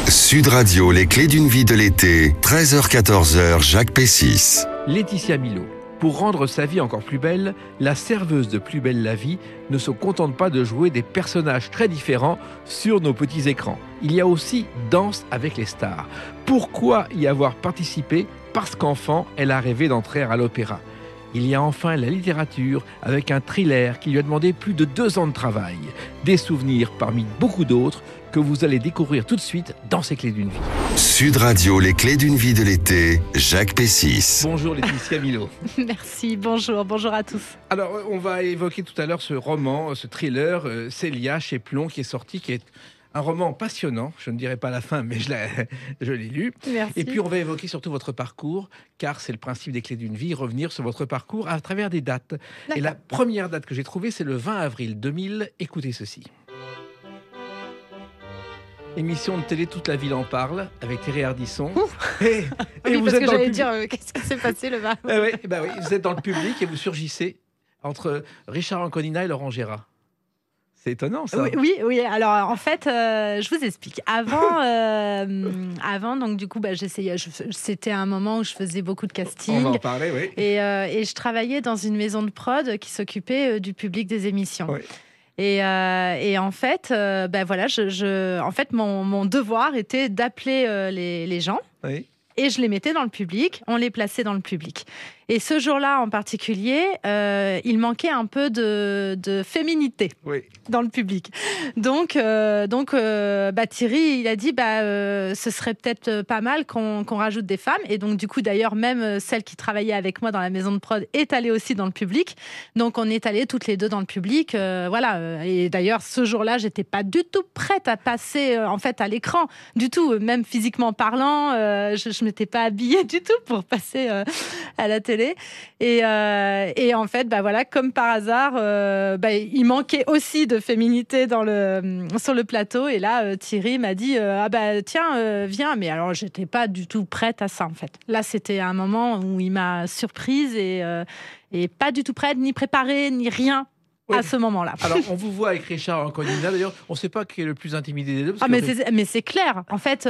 Sud Radio, les clés d'une vie de l'été, 13h-14h, Jacques Pessis. Laetitia Milot. Pour rendre sa vie encore plus belle, la serveuse de Plus belle la vie ne se contente pas de jouer des personnages très différents sur nos petits écrans. Il y a aussi Danse avec les stars. Pourquoi y avoir participé? Parce qu'enfant, elle a rêvé d'entrer à l'opéra. Il y a enfin la littérature avec un thriller qui lui a demandé plus de 2 ans de travail. Des souvenirs parmi beaucoup d'autres que vous allez découvrir tout de suite dans ces clés d'une vie. Sud Radio, les clés d'une vie de l'été, Jacques Pessis. Bonjour Laetitia Milot. Merci, bonjour à tous. Alors, on va évoquer tout à l'heure ce roman, ce thriller, Célia chez Plon, qui est sorti, qui est un roman passionnant. Je ne dirai pas la fin, mais je l'ai lu. Merci. Et puis, on va évoquer surtout votre parcours, car c'est le principe des clés d'une vie, revenir sur votre parcours à travers des dates. D'accord. Et la première date que j'ai trouvée, c'est le 20 avril 2000. Écoutez ceci. Émission de télé, toute la ville en parle, avec Thierry Ardisson. Et Oui, vous parce êtes que dans le j'allais public. dire, qu'est-ce qui s'est passé le 20 Oui, vous êtes dans le public et vous surgissez entre Richard Anconina et Laurent Gérard. C'est étonnant, ça. Oui. Alors, en fait, je vous explique. Avant, donc du coup, j'essayais. C'était un moment où je faisais beaucoup de On casting. va en parler, oui. Et je travaillais dans une maison de prod qui s'occupait du public des émissions. Oui. Et en fait, en fait, mon devoir était d'appeler les gens. Oui. Et je les mettais dans le public, on les plaçait dans le public. Et ce jour-là en particulier, il manquait un peu de féminité Oui. dans le public. Donc, Thierry, il a dit, ce serait peut-être pas mal qu'on rajoute des femmes. Et donc, du coup, d'ailleurs, même celle qui travaillait avec moi dans la maison de prod est allée aussi dans le public. Donc, on est allées toutes les deux dans le public. Et d'ailleurs, ce jour-là, j'étais pas du tout prête à passer en fait à l'écran, du tout. Même physiquement parlant, je m'étais pas habillée du tout pour passer à la télé. Et en fait, comme par hasard, il manquait aussi de féminité sur le plateau. Et là, Thierry m'a dit tiens, viens. Mais alors, j'étais pas du tout prête à ça, en fait. Là, c'était un moment où il m'a surprise et pas du tout prête, ni préparée, ni rien. Oui. À ce moment-là. Alors, on vous voit avec Richard Anconina. D'ailleurs, on ne sait pas qui est le plus intimidé des deux. Parce Mais c'est clair. En fait,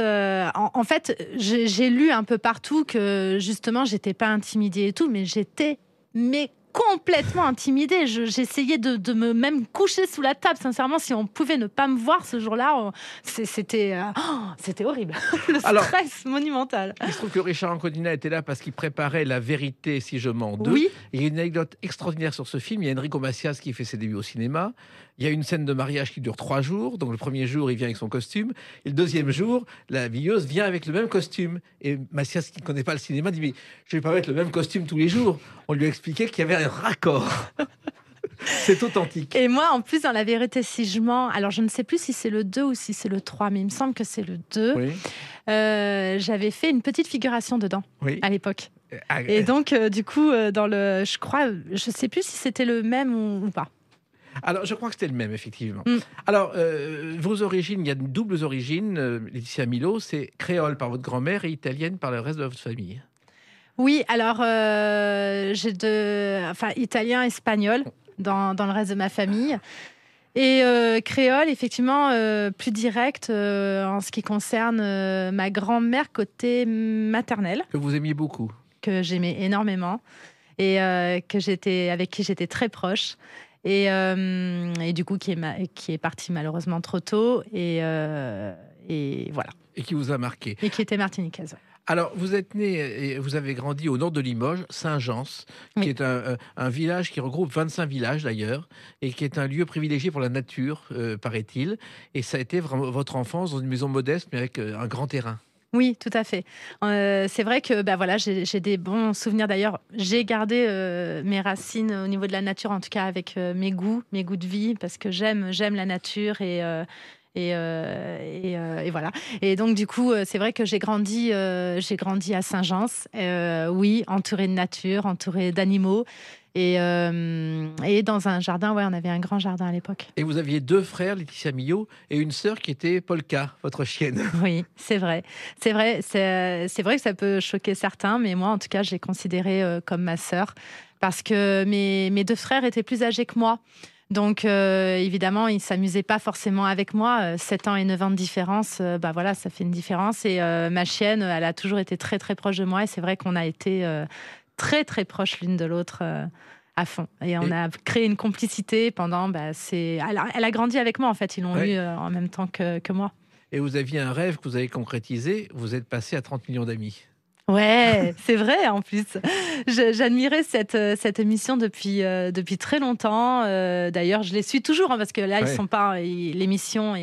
j'ai lu un peu partout que justement, j'étais pas intimidée et tout, mais j'étais complètement intimidée. J'essayais de me même coucher sous la table. Sincèrement, si on pouvait ne pas me voir ce jour-là, c'était horrible. Le stress monumental. Il se trouve que Richard Anconina était là parce qu'il préparait La vérité si je mens 2. Oui. Il y a une anecdote extraordinaire sur ce film. Il y a Enrico Macias qui fait ses débuts au cinéma. Il y a une scène de mariage qui dure 3 jours. Donc le premier jour, il vient avec son costume. Et le deuxième jour, la veilleuse vient avec le même costume. Et Macias, qui ne connaît pas le cinéma, dit « Mais je ne vais pas mettre le même costume tous les jours. » On lui a expliqué qu'il y avait un raccord. C'est authentique. Et moi, en plus, dans La vérité si je mens, alors je ne sais plus si c'est le 2 ou si c'est le 3, mais il me semble que c'est le 2. Oui. J'avais fait une petite figuration dedans, Oui. à l'époque. Et donc, du coup, je sais plus si c'était le même ou pas. Alors, je crois que c'était le même, effectivement. Alors, vos origines, il y a de doubles origines, Laetitia Milot, c'est créole par votre grand-mère et italienne par le reste de votre famille. Oui, alors, j'ai italien, espagnol dans le reste de ma famille. Et créole, effectivement, plus direct en ce qui concerne ma grand-mère côté maternel. Que vous aimiez beaucoup. Que j'aimais énormément et avec qui j'étais très proche. Et du coup, qui est partie malheureusement trop tôt. Et voilà. Et qui vous a marqué. Et qui était martiniquaise. Ouais. Alors, vous êtes né et vous avez grandi au nord de Limoges, Saint-Gence, qui est un village qui regroupe 25 villages d'ailleurs, et qui est un lieu privilégié pour la nature, paraît-il. Et ça a été vraiment votre enfance dans une maison modeste, mais avec un grand terrain. Oui, tout à fait. C'est vrai que j'ai des bons souvenirs. D'ailleurs, j'ai gardé mes racines au niveau de la nature, en tout cas avec mes goûts de vie, parce que j'aime la nature et voilà. Et donc du coup, c'est vrai que j'ai grandi à Saint-Gence, oui, entourée de nature, entourée d'animaux. Et dans un jardin, on avait un grand jardin à l'époque. Et vous aviez 2 frères, Laetitia Milot, et une sœur qui était Polka, votre chienne. Oui, c'est vrai. C'est vrai que ça peut choquer certains, mais moi, en tout cas, je l'ai considérée comme ma sœur, parce que mes 2 frères étaient plus âgés que moi. Donc, évidemment, il ne s'amusait pas forcément avec moi. 7 ans et 9 ans de différence, voilà, ça fait une différence. Et ma chienne, elle a toujours été très, très proche de moi. Et c'est vrai qu'on a été très, très proches l'une de l'autre à fond. Et on a créé une complicité pendant... Elle a grandi avec moi, en fait. Ils l'ont eu en même temps que moi. Et vous aviez un rêve que vous avez concrétisé. Vous êtes passé à 30 millions d'amis. Ouais, c'est vrai en plus. J'admirais cette émission depuis très longtemps. D'ailleurs, je les suis toujours parce que là, ils sont pas. L'émission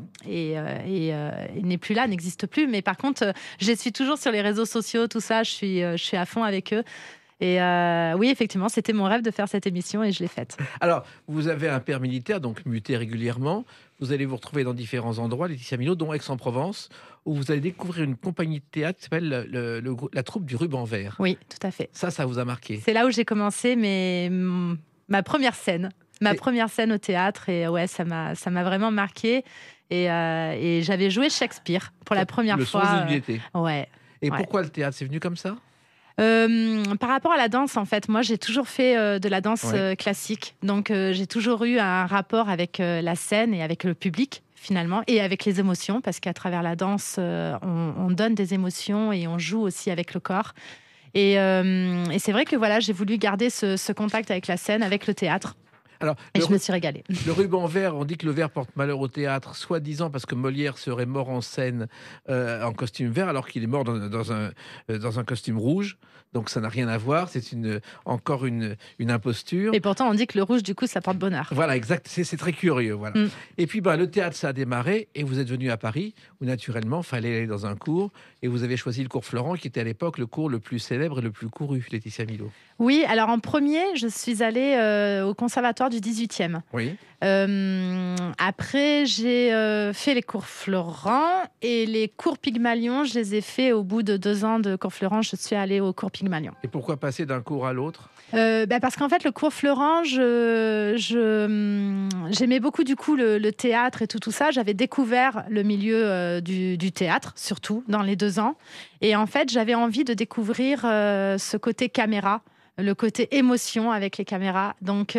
n'est plus là, n'existe plus. Mais par contre, je les suis toujours sur les réseaux sociaux, tout ça. Je suis à fond avec eux. Et oui, effectivement, c'était mon rêve de faire cette émission et je l'ai faite. Alors, vous avez un père militaire, donc muté régulièrement. Vous allez vous retrouver dans différents endroits, Laetitia Milot, dont Aix-en-Provence, où vous allez découvrir une compagnie de théâtre qui s'appelle la troupe du Ruban Vert. Oui, tout à fait. Ça vous a marqué. C'est là où j'ai commencé ma première scène. Première scène au théâtre. Et ouais, ça m'a vraiment marqué. Et j'avais joué Shakespeare pour la première fois. Le sens de l'été. Ouais. Et pourquoi le théâtre? C'est venu comme ça? Par rapport à la danse, en fait, moi j'ai toujours fait de la danse classique, donc j'ai toujours eu un rapport avec la scène et avec le public finalement, et avec les émotions, parce qu'à travers la danse, on donne des émotions et on joue aussi avec le corps. Et c'est vrai que voilà, j'ai voulu garder ce contact avec la scène, avec le théâtre. Alors, et je me suis régalée. Le ruban vert, on dit que le vert porte malheur au théâtre, soi-disant parce que Molière serait mort en scène en costume vert, alors qu'il est mort dans un costume rouge. Donc ça n'a rien à voir, c'est encore une imposture. Et pourtant, on dit que le rouge, du coup, ça porte bonheur. Voilà, exact, c'est très curieux. Voilà. Et puis, le théâtre, ça a démarré, et vous êtes venu à Paris, où naturellement, il fallait aller dans un cours, et vous avez choisi le cours Florent, qui était à l'époque le cours le plus célèbre et le plus couru, Laetitia Milot. Oui, alors en premier, je suis allée au conservatoire du 18e. Oui. Après, j'ai fait les cours Florent et les cours Pygmalion, je les ai faits au bout de 2 ans de cours Florent. Je suis allée au cours Pygmalion. Et pourquoi passer d'un cours à l'autre? Parce qu'en fait, le cours Florent, j'aimais beaucoup du coup le théâtre et tout ça. J'avais découvert le milieu du théâtre, surtout dans les 2 ans. Et en fait, j'avais envie de découvrir ce côté caméra, le côté émotion avec les caméras. Donc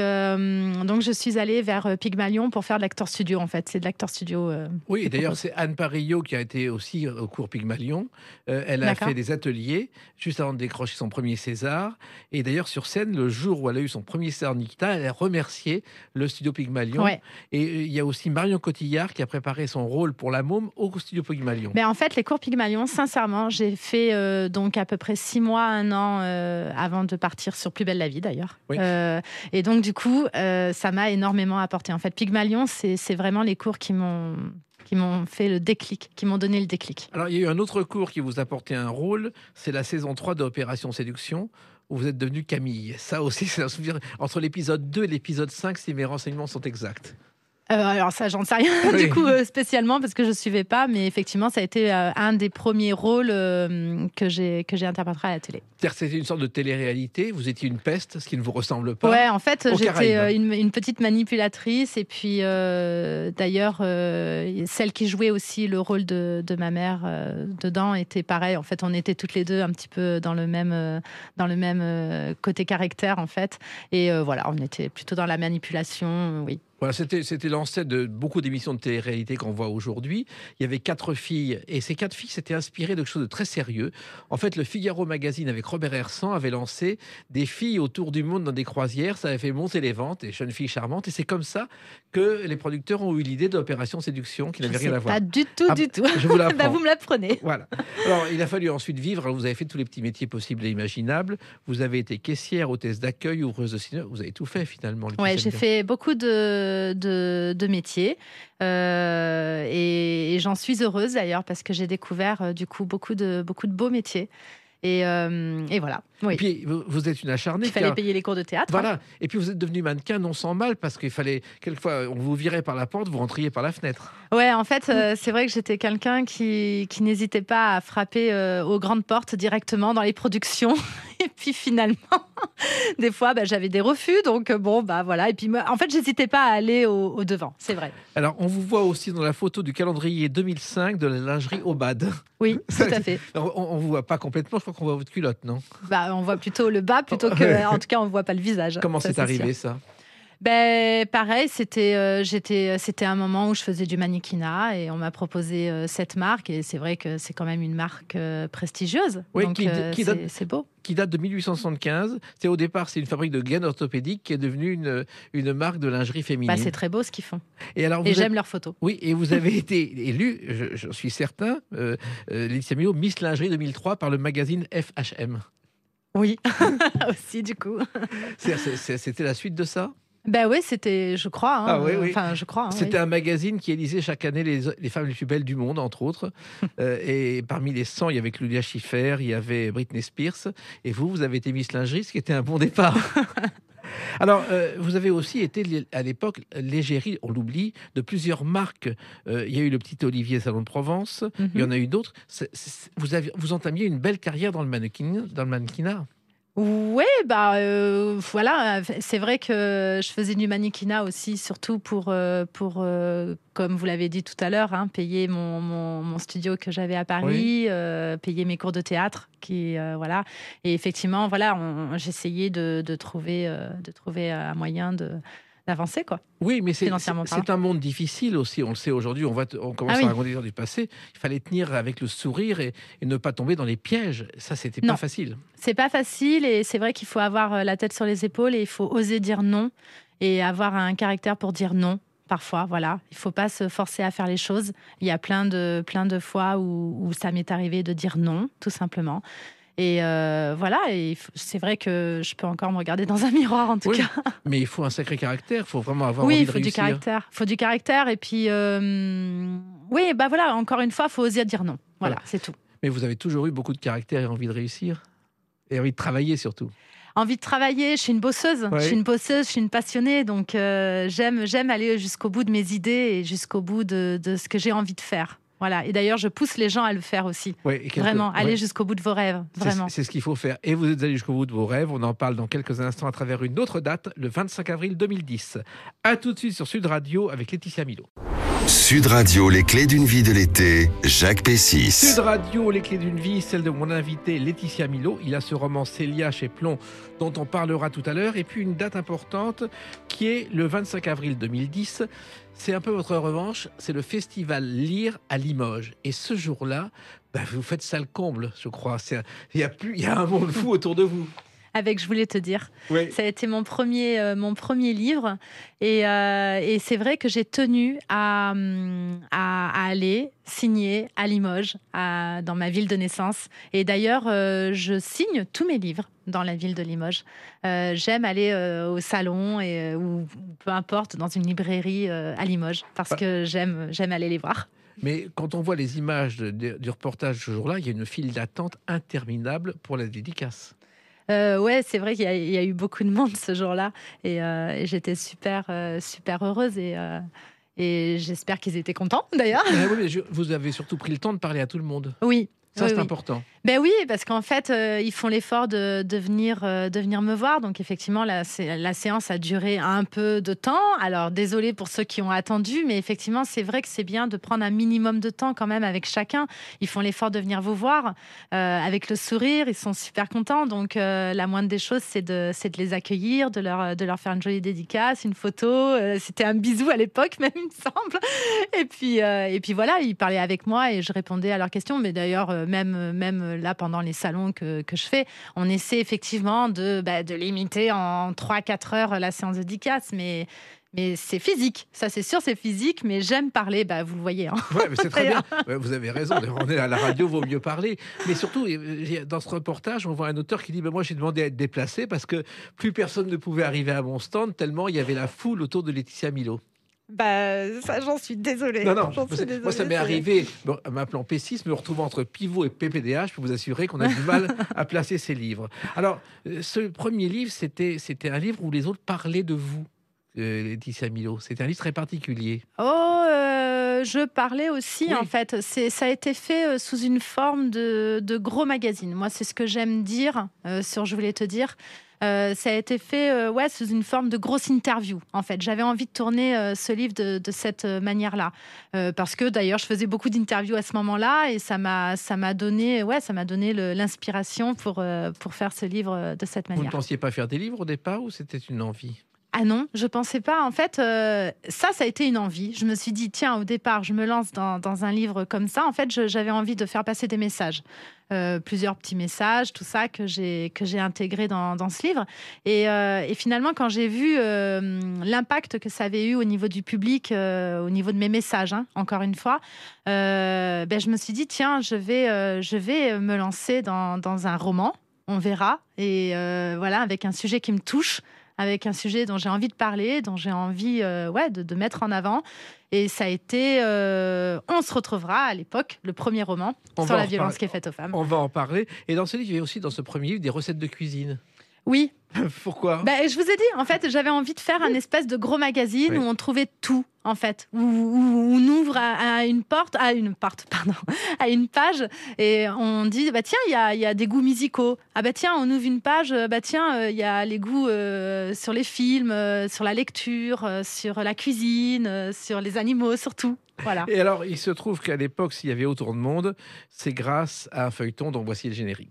je suis allée vers Pygmalion pour faire de l'acteur studio, en fait. C'est de l'acteur studio. Oui, et d'ailleurs, c'est Anne Parillo qui a été aussi au cours Pygmalion. Elle a fait des ateliers juste avant de décrocher son premier César. Et d'ailleurs, sur scène, le jour où elle a eu son premier César Nikita, elle a remercié le studio Pygmalion. Ouais. Et il y a aussi Marion Cotillard qui a préparé son rôle pour La Môme au studio Pygmalion. Mais en fait, les cours Pygmalion, sincèrement, j'ai fait donc à peu près 6 mois, 1 an avant de partir sur Plus belle la vie d'ailleurs. Oui. Et donc du coup, ça m'a énormément apporté. En fait, Pygmalion, c'est vraiment les cours qui m'ont fait le déclic, qui m'ont donné le déclic. Alors, il y a eu un autre cours qui vous a apporté un rôle, c'est la saison 3 d'Opération Séduction, où vous êtes devenue Camille. Ça aussi, c'est un souvenir entre l'épisode 2 et l'épisode 5, si mes renseignements sont exacts. Alors ça, j'en sais rien du coup spécialement parce que je suivais pas, mais effectivement, ça a été un des premiers rôles que j'ai interprété à la télé. C'est-à-dire que c'était une sorte de télé-réalité, vous étiez une peste, ce qui ne vous ressemble pas. Ouais, en fait, j'étais une petite manipulatrice et puis d'ailleurs, celle qui jouait aussi le rôle de ma mère dedans était pareil. En fait, on était toutes les deux un petit peu dans le même côté caractère en fait. Et voilà, on était plutôt dans la manipulation, oui. Voilà, c'était l'ancêtre de beaucoup d'émissions de télé-réalité qu'on voit aujourd'hui. Il y avait 4 filles, et ces 4 filles s'étaient inspirées de quelque chose de très sérieux. En fait, le Figaro Magazine, avec Robert Hersan, avait lancé des filles autour du monde dans des croisières. Ça avait fait monter les ventes, des jeunes filles charmantes. Et c'est comme ça que les producteurs ont eu l'idée d'Opération Séduction, qui n'avait rien à voir. Pas du tout, du tout. Je vous l'apprends. Vous me l'apprenez. Voilà. Alors, il a fallu ensuite vivre. Alors, vous avez fait tous les petits métiers possibles et imaginables. Vous avez été caissière, hôtesse d'accueil, ouvreuse de cinéma. Vous avez tout fait, finalement. Oui, j'ai fait beaucoup de métiers et j'en suis heureuse d'ailleurs parce que j'ai découvert du coup beaucoup de beaux métiers et voilà. Oui. Et puis vous êtes une acharnée. Il fallait payer les cours de théâtre. Voilà. Hein. Et puis vous êtes devenue mannequin non sans mal parce qu'il fallait quelquefois on vous virait par la porte, vous rentriez par la fenêtre. Ouais, en fait c'est vrai que j'étais quelqu'un qui n'hésitait pas à frapper aux grandes portes directement dans les productions. Et puis finalement, des fois, j'avais des refus, donc voilà. Et puis en fait, j'hésitais pas à aller au devant, c'est vrai. Alors, on vous voit aussi dans la photo du calendrier 2005 de la lingerie Aubade. Oui, tout à fait. On vous voit pas complètement, je crois qu'on voit votre culotte, non? On voit plutôt le bas, plutôt que, en tout cas, on voit pas le visage. Comment c'est arrivé ça? Ben, pareil, c'était un moment où je faisais du mannequinat et on m'a proposé cette marque. Et c'est vrai que c'est quand même une marque prestigieuse. Oui, Donc, c'est beau. Qui date de 1875. Au départ, c'est une fabrique de gaines orthopédiques qui est devenue une marque de lingerie féminine. C'est très beau ce qu'ils font. Et alors, j'aime leurs photos. Oui, et vous avez été élue, je suis certain, Laetitia Milot, Miss Lingerie 2003 par le magazine FHM. Oui, aussi du coup. C'était la suite de ça ? Ben oui, c'était, je crois. Oui. Enfin, je crois. C'était un magazine qui élisait chaque année les femmes les plus belles du monde, entre autres. Et parmi les 100, il y avait Claudia Schiffer, il y avait Britney Spears. Et vous avez été Miss Lingerie, ce qui était un bon départ. Alors, vous avez aussi été, à l'époque, l'égérie, on l'oublie, de plusieurs marques. Il y a eu le Petit Olivier Salon de Provence, il y en a eu d'autres. Vous entamiez une belle carrière dans le mannequinat. Oui, voilà, c'est vrai que je faisais du mannequinat aussi, surtout pour comme vous l'avez dit tout à l'heure, payer mon studio que j'avais à Paris, payer mes cours de théâtre, voilà. Et effectivement, voilà, j'essayais de trouver un moyen d'avancer, quoi. Oui, mais c'est Financièrement parlant. un monde difficile aussi, on le sait aujourd'hui, on commence à raconter l'histoire du passé. Il fallait tenir avec le sourire et ne pas tomber dans les pièges. Ça, c'était pas facile. C'est pas facile et c'est vrai qu'il faut avoir la tête sur les épaules et il faut oser dire non et avoir un caractère pour dire non. Parfois, voilà, il faut pas se forcer à faire les choses. Il y a plein de fois où ça m'est arrivé de dire non, tout simplement. Et voilà, et c'est vrai que je peux encore me regarder dans un miroir, en tout cas. Mais il faut un sacré caractère, il faut vraiment avoir envie de réussir. Il faut du caractère. Et puis, voilà, encore une fois, il faut oser dire non. Voilà, c'est tout. Mais vous avez toujours eu beaucoup de caractère et envie de réussir. Et envie de travailler, surtout. Envie de travailler, je suis une bosseuse. Ouais. Je suis une passionnée. Donc, j'aime aller jusqu'au bout de mes idées et jusqu'au bout de ce que j'ai envie de faire. Voilà. Et d'ailleurs, je pousse les gens à le faire aussi. Vraiment, allez jusqu'au bout de vos rêves. Vraiment. C'est ce qu'il faut faire. Et vous êtes allé jusqu'au bout de vos rêves. On en parle dans quelques instants à travers une autre date, le 25 avril 2010. À tout de suite sur Sud Radio avec Laetitia Milot. Sud Radio, les clés d'une vie de l'été, Jacques Pessis. Sud Radio, les clés d'une vie, celle de mon invité Laetitia Milot. Il a ce roman Célia chez Plon dont on parlera tout à l'heure. Et puis une date importante qui est le 25 avril 2010. C'est un peu votre revanche, c'est le festival Lire à Limoges. Et ce jour-là, vous faites ça le comble, je crois. Il y a un monde fou autour de vous. Avec Je voulais te dire. Oui. Ça a été mon premier livre. Et c'est vrai que j'ai tenu à aller signer à Limoges, dans ma ville de naissance. Et d'ailleurs, je signe tous mes livres dans la ville de Limoges. J'aime aller au salon ou peu importe, dans une librairie à Limoges, parce que j'aime aller les voir. Mais quand on voit les images du reportage ce jour-là, il y a une file d'attente interminable pour la dédicace. Ouais, c'est vrai qu'il y a eu beaucoup de monde ce jour-là et j'étais super heureuse et j'espère qu'ils étaient contents d'ailleurs. Oui, mais vous avez surtout pris le temps de parler à tout le monde. Oui. Ça, c'est important. Ben oui, parce qu'en fait, ils font l'effort de venir me voir. Donc, effectivement, la séance a duré un peu de temps. Alors, désolée pour ceux qui ont attendu, mais effectivement, c'est vrai que c'est bien de prendre un minimum de temps quand même avec chacun. Ils font l'effort de venir vous voir avec le sourire. Ils sont super contents. Donc, la moindre des choses, c'est de les accueillir, de leur faire une jolie dédicace, une photo. C'était un bisou à l'époque, même, il me semble. Et puis voilà, ils parlaient avec moi et je répondais à leurs questions. Mais d'ailleurs, même là, pendant les salons que je fais, on essaie effectivement de limiter en 3-4 heures la séance de dédicace, mais c'est physique, ça c'est sûr, c'est physique, mais j'aime parler, vous le voyez. Ouais, mais c'est très bien, vous avez raison, on est à la radio, vaut mieux parler. Mais surtout, dans ce reportage, on voit un auteur qui dit moi j'ai demandé à être déplacé parce que plus personne ne pouvait arriver à mon stand, tellement il y avait la foule autour de Laetitia Milot. Ça, j'en suis désolée. Non, moi, ça m'est arrivé, m'appelant Pessis, me retrouvant entre Pivot et PPDH, je peux vous assurer qu'on a du mal à placer ces livres. Alors, ce premier livre, c'était un livre où les autres parlaient de vous, Laetitia Milot. C'était un livre très particulier. Je parlais aussi, en fait. Ça a été fait sous une forme de gros magazine. Moi, c'est ce que j'aime dire sur Je voulais te dire. Ça a été fait sous une forme de grosse interview, en fait. J'avais envie de tourner ce livre de cette manière-là. Parce que, d'ailleurs, je faisais beaucoup d'interviews à ce moment-là et ça m'a donné l'inspiration pour faire ce livre de cette manière. Vous ne pensiez pas faire des livres au départ ou c'était une envie ? Ah non, je pensais pas. En fait, ça a été une envie. Je me suis dit, tiens, au départ, je me lance dans un livre comme ça. En fait, j'avais envie de faire passer des messages. Plusieurs petits messages, tout ça que j'ai intégré dans ce livre. Et finalement, quand j'ai vu l'impact que ça avait eu au niveau du public, au niveau de mes messages, hein, encore une fois, je me suis dit, tiens, je vais me lancer dans un roman. On verra. Et voilà, avec un sujet qui me touche, avec un sujet dont j'ai envie de parler, dont j'ai envie de mettre en avant. Et ça a été On se retrouvera à l'époque, le premier roman sur la violence qui est faite aux femmes. On va en parler. Et dans ce livre, il y a aussi dans ce premier livre des recettes de cuisine. Oui. Pourquoi ? Je vous ai dit, en fait, j'avais envie de faire un espèce de gros magazine où on trouvait tout, en fait. Où on ouvre à une page et on dit, tiens, il y a des goûts musicaux. Ah tiens, on ouvre une page, tiens, il y a les goûts sur les films, sur la lecture, sur la cuisine, sur les animaux, surtout. Voilà. Et alors, il se trouve qu'à l'époque, s'il y avait autant de monde, c'est grâce à un feuilleton dont voici le générique.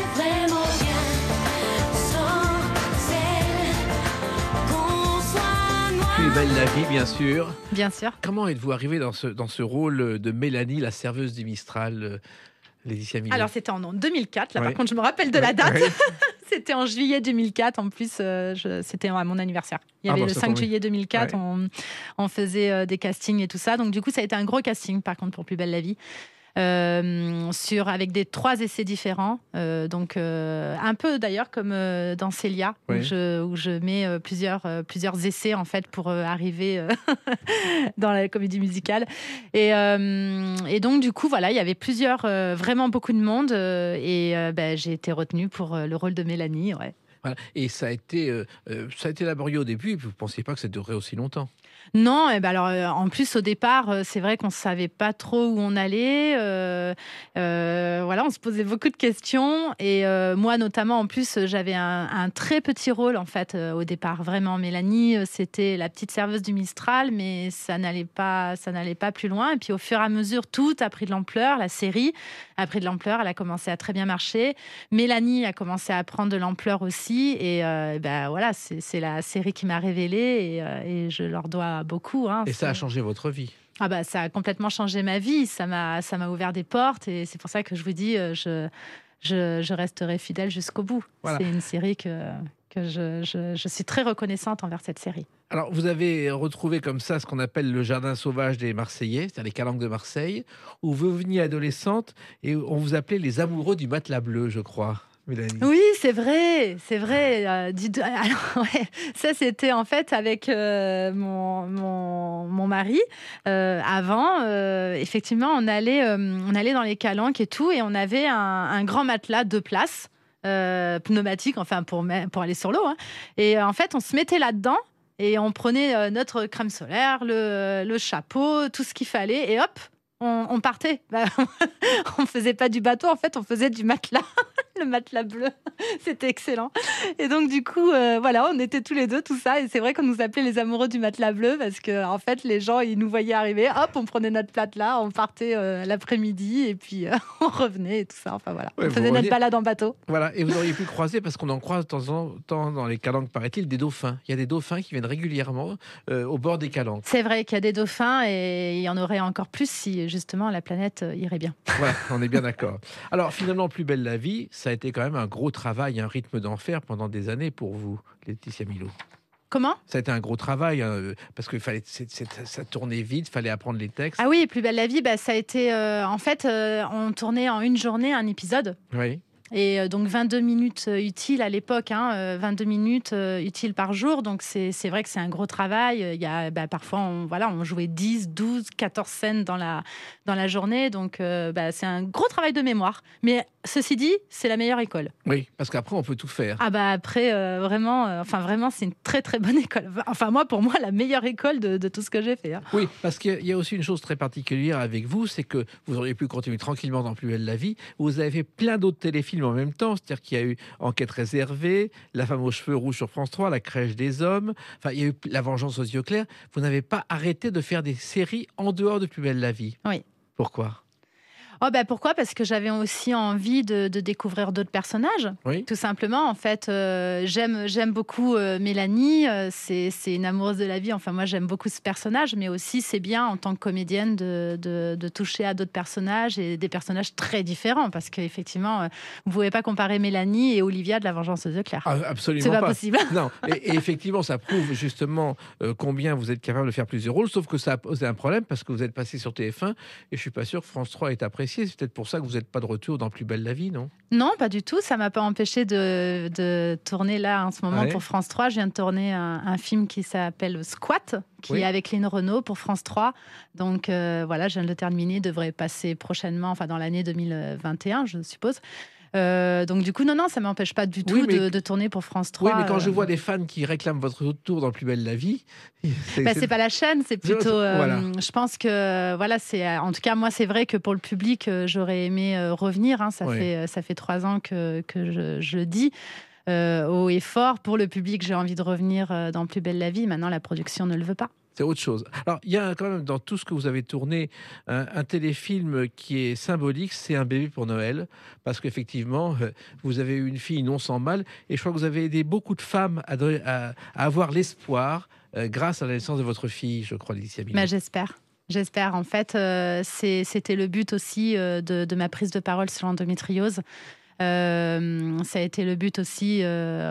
Plus belle la vie, bien sûr. Bien sûr. Comment êtes-vous arrivée dans ce rôle de Mélanie, la serveuse du Mistral, Laetitia Milhaud ? Alors, c'était en 2004. Là, par contre, je me rappelle de la date. C'était en juillet 2004. En plus, c'était à mon anniversaire. Il y avait le 5 juillet 2004. On faisait des castings et tout ça. Donc, du coup, ça a été un gros casting, par contre, pour Plus belle la vie. Avec 3 essais différents, un peu d'ailleurs comme dans Célia, où je mets plusieurs essais en fait pour arriver dans la comédie musicale. Et donc du coup voilà, il y avait vraiment beaucoup de monde j'ai été retenue pour le rôle de Mélanie. Ouais. Voilà. Et ça a été laborieux au début, et vous ne pensiez pas que ça durerait aussi longtemps ? Non, en plus au départ, c'est vrai qu'on ne savait pas trop où on allait. On se posait beaucoup de questions. Et moi, notamment, en plus, j'avais un très petit rôle en fait au départ. Vraiment, Mélanie, c'était la petite serveuse du Mistral, mais ça n'allait pas plus loin. Et puis, au fur et à mesure, tout a pris de l'ampleur. La série a pris de l'ampleur. Elle a commencé à très bien marcher. Mélanie a commencé à prendre de l'ampleur aussi. Et c'est la série qui m'a révélée et je leur dois beaucoup. Hein. Et ça a changé votre vie ? Ça a complètement changé ma vie. Ça m'a ouvert des portes et c'est pour ça que je vous dis, je resterai fidèle jusqu'au bout. Voilà. C'est une série que je suis très reconnaissante envers cette série. Alors, vous avez retrouvé comme ça ce qu'on appelle le jardin sauvage des Marseillais, c'est-à-dire les calanques de Marseille, où vous veniez adolescente et on vous appelait les amoureux du matelas bleu, je crois. Mélanie. Oui, c'est vrai. Ça, c'était en fait avec mon mari. Avant, effectivement, on allait dans les calanques et tout, et on avait un grand matelas 2 places, pneumatique, enfin pour aller sur l'eau. Hein. Et en fait, on se mettait là-dedans et on prenait notre crème solaire, le chapeau, tout ce qu'il fallait, et hop. On partait. On faisait pas du bateau, en fait, on faisait du matelas. Le matelas bleu. C'était excellent. Et donc, du coup, on était tous les deux, tout ça. Et c'est vrai qu'on nous appelait les amoureux du matelas bleu parce que, en fait, les gens, ils nous voyaient arriver. Hop, on prenait notre matelas, on partait l'après-midi et puis on revenait et tout ça. Enfin, voilà. On faisait notre balade en bateau. Voilà. Et vous auriez pu croiser, parce qu'on en croise de temps en temps dans les calanques, paraît-il, des dauphins. Il y a des dauphins qui viennent régulièrement au bord des calanques. C'est vrai qu'il y a des dauphins et il y en aurait encore plus si, justement, la planète irait bien. Voilà, on est bien d'accord. Alors, finalement, Plus belle la vie, ça a été quand même un gros travail, un rythme d'enfer pendant des années pour vous, Laetitia Milhaud. Comment ? Ça a été un gros travail, parce que ça tournait vite, il fallait apprendre les textes. Ah oui, Plus belle la vie, ça a été... on tournait en une journée un épisode. Oui. Et donc 22 minutes utiles à l'époque, 22 minutes utiles par jour. Donc c'est vrai que c'est un gros travail. Il y a, parfois, on jouait 10, 12, 14 scènes dans la journée. Donc c'est un gros travail de mémoire. Mais ceci dit, c'est la meilleure école. Oui, parce qu'après, on peut tout faire. Après, vraiment, c'est une très, très bonne école. Enfin, pour moi, la meilleure école de tout ce que j'ai fait. Hein. Oui, parce qu'il y a aussi une chose très particulière avec vous, c'est que vous auriez pu continuer tranquillement dans Plus belle la vie. Vous avez fait plein d'autres téléfilms en même temps, c'est-à-dire qu'il y a eu Enquête réservée, La femme aux cheveux rouges sur France 3, La crèche des hommes, enfin il y a eu La vengeance aux yeux clairs. Vous n'avez pas arrêté de faire des séries en dehors de Plus belle la vie. Oui. Pourquoi ? Oh bah pourquoi ? Parce que j'avais aussi envie de découvrir d'autres personnages. Oui. Tout simplement, en fait, j'aime beaucoup Mélanie. C'est une amoureuse de la vie. Enfin, moi, j'aime beaucoup ce personnage, mais aussi, c'est bien en tant que comédienne de toucher à d'autres personnages et des personnages très différents, parce qu'effectivement, vous ne pouvez pas comparer Mélanie et Olivia de La Vengeance de Claire. Ah, absolument C'est pas possible. Non, et effectivement, ça prouve justement combien vous êtes capable de faire plusieurs rôles, sauf que ça a posé un problème parce que vous êtes passé sur TF1 et je suis pas sûr que France 3 est apprécié. C'est peut-être pour ça que vous n'êtes pas de retour dans Plus belle la vie, non ? Non, pas du tout. Ça m'a pas empêché de tourner là en ce moment pour France 3. Je viens de tourner un film qui s'appelle Squat, qui est avec Lynn Renaud pour France 3. Donc voilà, je viens de le terminer. Devrait passer prochainement, enfin dans l'année 2021, je suppose. Donc du coup, non, ça m'empêche pas du tout de tourner pour France 3. Oui, mais quand je vois des fans qui réclament votre retour dans Plus belle la vie... C'est pas la chaîne, c'est plutôt... Voilà. Je pense que, voilà, en tout cas, moi, c'est vrai que pour le public, j'aurais aimé revenir. Hein, ça fait 3 ans que je le dis. Haut et fort, pour le public, j'ai envie de revenir dans Plus belle la vie. Maintenant, la production ne le veut pas. C'est autre chose. Alors, il y a quand même dans tout ce que vous avez tourné un téléfilm qui est symbolique, c'est Un bébé pour Noël, parce qu'effectivement, vous avez eu une fille non sans mal, et je crois que vous avez aidé beaucoup de femmes à avoir l'espoir grâce à la naissance de votre fille, je crois, Laetitia Milot. Mais J'espère. En fait, c'était le but aussi de ma prise de parole sur l'endométriose. Ça a été le but aussi, de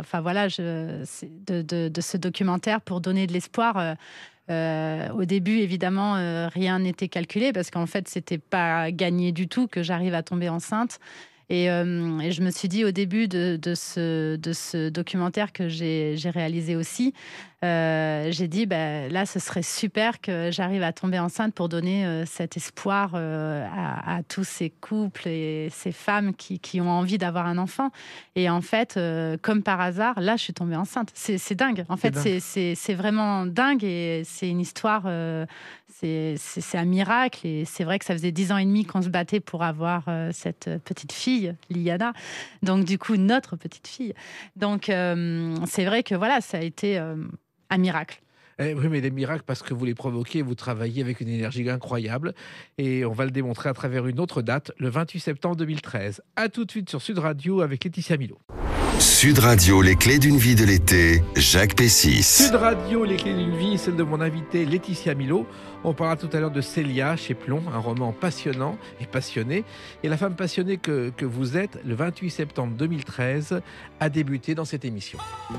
ce documentaire, pour donner de l'espoir. Au début, évidemment, rien n'était calculé parce qu'en fait, c'était pas gagné du tout que j'arrive à tomber enceinte. Et je me suis dit au début de ce documentaire que j'ai réalisé aussi, j'ai dit là, ce serait super que j'arrive à tomber enceinte pour donner cet espoir à tous ces couples et ces femmes qui ont envie d'avoir un enfant. Et en fait, comme par hasard, là, je suis tombée enceinte. C'est dingue. En fait, c'est vraiment dingue, et c'est une histoire... C'est un miracle, et c'est vrai que ça faisait 10 ans et demi qu'on se battait pour avoir cette petite fille, Liana. Donc du coup, notre petite fille. Donc c'est vrai que voilà, ça a été un miracle. Oui, mais des miracles parce que vous les provoquez, vous travaillez avec une énergie incroyable, et on va le démontrer à travers une autre date, le 28 septembre 2013. À tout de suite sur Sud Radio avec Laetitia Milot. Sud Radio, les clés d'une vie de l'été, Jacques Pessis. Sud Radio, les clés d'une vie, celle de mon invité Laetitia Milot. On parlera tout à l'heure de Célia chez Plon, un roman passionnant et passionné. Et la femme passionnée que vous êtes, le 28 septembre 2013, a débuté dans cette émission.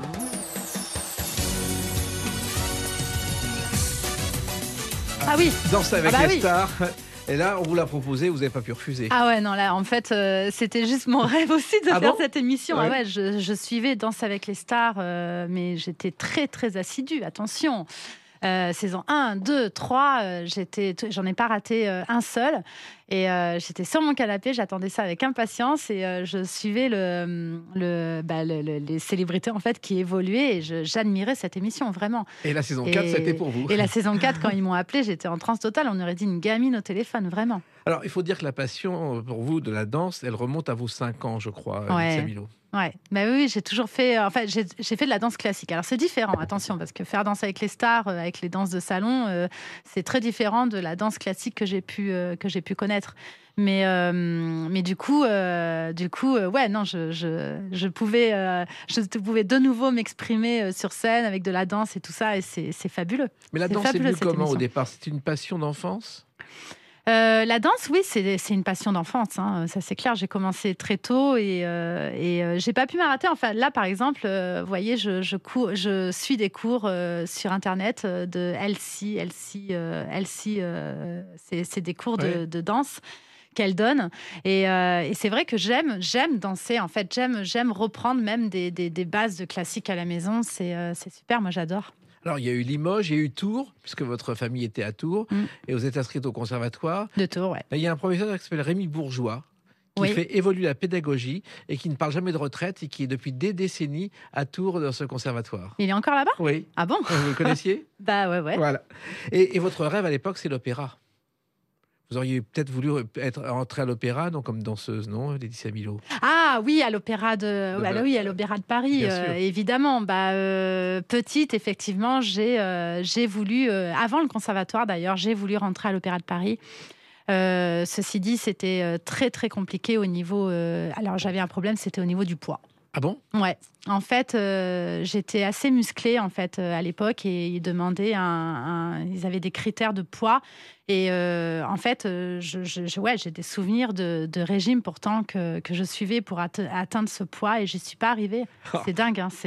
Ah oui. Danse avec les stars. Et là, on vous l'a proposé, vous n'avez pas pu refuser. Ah ouais, non, là, en fait, c'était juste mon rêve aussi de faire cette émission. Ouais. Je suivais Danse avec les stars, mais j'étais très, très assidue, attention. Saison 1, 2, 3, j'en ai pas raté un seul. Et j'étais sur mon canapé, j'attendais ça avec impatience, et je suivais les célébrités en fait qui évoluaient, et j'admirais cette émission vraiment. Et la saison 4, c'était pour vous. Et la saison 4, quand ils m'ont appelée, j'étais en transe totale. On aurait dit une gamine au téléphone, vraiment. Alors, il faut dire que la passion pour vous de la danse, elle remonte à vos 5 ans, je crois, Laetitia Milot. Ouais, oui, j'ai toujours fait. En fait, j'ai fait de la danse classique. Alors c'est différent, attention, parce que faire Danse avec les stars, avec les danses de salon, c'est très différent de la danse classique que j'ai pu connaître. Mais du coup, non, je pouvais de nouveau m'exprimer sur scène avec de la danse et tout ça, et c'est fabuleux. Mais la danse, c'est venu comment au départ ? C'est une passion d'enfance ? La danse, oui, c'est une passion d'enfance, hein, ça c'est clair. J'ai commencé très tôt, et j'ai pas pu m'arrêter. Enfin, là, par exemple, vous voyez, je suis des cours sur Internet de Elsie. C'est des cours de danse qu'elle donne, et c'est vrai que j'aime danser. En fait, j'aime reprendre même des bases de classique à la maison. C'est super, moi j'adore. Alors, il y a eu Limoges, il y a eu Tours, puisque votre famille était à Tours, et vous êtes inscrite au conservatoire. De Tours, ouais. Et il y a un professeur qui s'appelle Rémi Bourgeois, qui fait évoluer la pédagogie et qui ne parle jamais de retraite, et qui est depuis des décennies à Tours dans ce conservatoire. Il est encore là-bas ? Oui. Ah bon ? Vous le connaissiez ? Bah ouais. Voilà. Et votre rêve à l'époque, c'est l'opéra. Vous auriez peut-être voulu entrer à l'opéra, non, comme danseuse, non, Laetitia Milot ? Ah oui, à l'opéra à l'opéra de Paris, évidemment. Petite, effectivement, j'ai voulu, avant le conservatoire d'ailleurs, j'ai voulu rentrer à l'opéra de Paris. Ceci dit, c'était très très compliqué au niveau. Alors j'avais un problème, c'était au niveau du poids. Ah bon? Ouais. En fait, j'étais assez musclée en fait à l'époque et ils demandaient ils avaient des critères de poids et en fait, j'ai des souvenirs de régime pourtant que je suivais pour atteindre ce poids et j'y suis pas arrivée. C'est dingue, hein,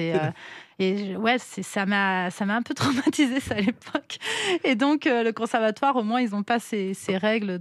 ça m'a un peu traumatisée ça à l'époque. Et donc le conservatoire, au moins, ils ont pas ces règles